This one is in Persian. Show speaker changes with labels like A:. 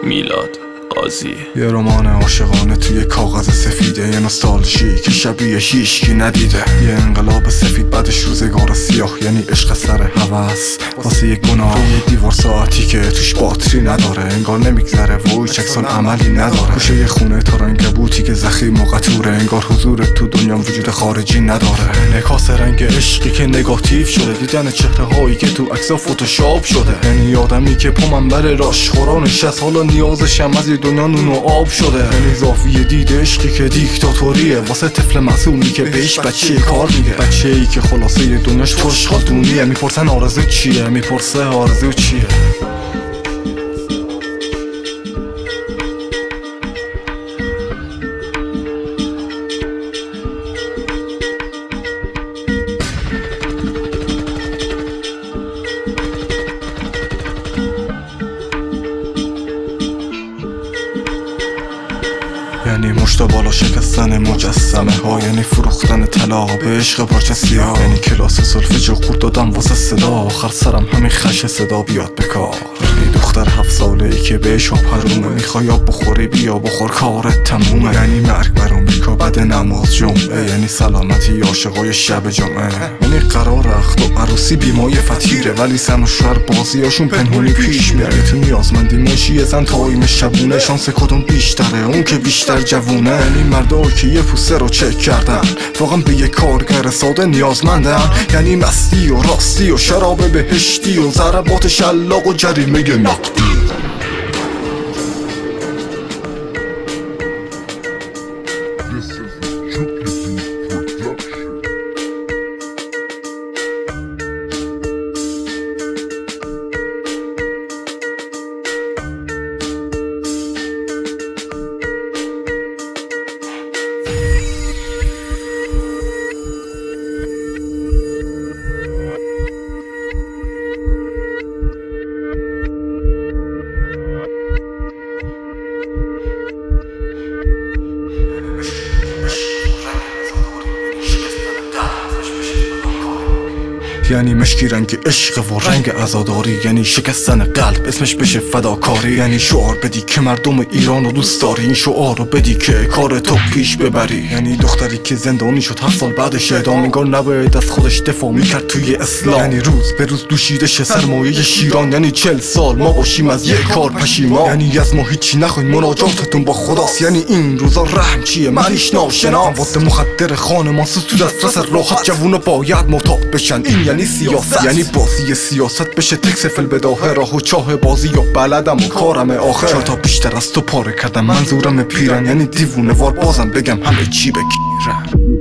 A: میلاد قاضی.
B: یه رمان عاشقانه توی کاغذ سفیده، یه نوستالژی که شبیه هیچکی ندیده، یه انقلاب سفید بعدش روزگار سیاه، یعنی عشق سر هوس واسه یه گناه، یه دیوار ساعتی که توش باتری نداره، انگار نمیگذره و هیچ عکس‌العملی نداره، گوشه یه خونه تارنگبوتی که زخیم و قطوره، انگار حضور تو دنیا وجود خارجی نداره، انعکاس رنگ عشقی که نگاتیو شده، دیدن چهره هایی که تو عکس‌ها فتوشاپ شده، یعنی آدمی که پا منبر راشخورا نشست، حالا نیازشم از دنیا نون و آب شده، یعنی زاویه دید عشقی که دیکتاتوریه واسه طفل معصومی که بهش بچه کار میگه، بچه ای که خلاصه دنیاش توش خاتونیه، میپرسن آرزو چیه، میپرسه آرزو چیه. یعنی مشت بالا شکستن مجسمه ها، یعنی فروختن طلا به عشق پارچه سیاه، یعنی کلاس سولفژ و خورد دادم واسه صدا، آخر سرم همین خش صدا بیاد به کار، یعنی دختر 7 ساله ای که بهش آب حرومه، میخوای آب بخوری بیا بخور کارت تمومه، یعنی مرگ بر امریکا بعد نماز جمعه، یعنی سلامتی عاشقای شب جمعه، یعنی قرار اخت و عروسی بیمای فتیره، ولی زن و شوهر بازیاشون پنهونی پیش میره، تو نیازمندی ماشی زن تایم شبونه، شانس کدوم بیشتره اون که بیشتر جوونه، یعنی مردا که یه پوسه رو چک کردن واقعا به یه کارگر ساده نیازمندن، یعنی مستی و راستی و شراب بهشتی و ضربات شلاق و جریمه نقدی. یعنی مشکی رنگ عشق و رنگ عزاداری، یعنی شکستن قلب اسمش بشه فداکاری، یعنی شعار بدی که مردم ایران رو دوست داری، این شعار رو بدی که کار تو پیش ببری، یعنی دختری که زندانی شد 7 سال بعدش اعدام، انگار نباید از خودش دفاع میکرد توی اسلام، یعنی روز به روز دوشیده شه سرمایه شیران، یعنی 40 سال ما باشیم از یک کار پشیمان، یعنی از ما هیچی نخواین مناجاتتون با خداست، یعنی این روزا رحم چیه معنیش ناشناس، مواد مخدر خانمان تو دسترس راحت، جوونا باید معتاد بشن، این یعنی سیاست، یعنی بازی سیاست بشه تکس فل بداهه، راه و چاه بازی و بلدم و کارم آخر، چرا تا بیشتر از تو پاره کردم منظورم پیرن، یعنی دیوونه وار بازم بگم همه چی بگیرن.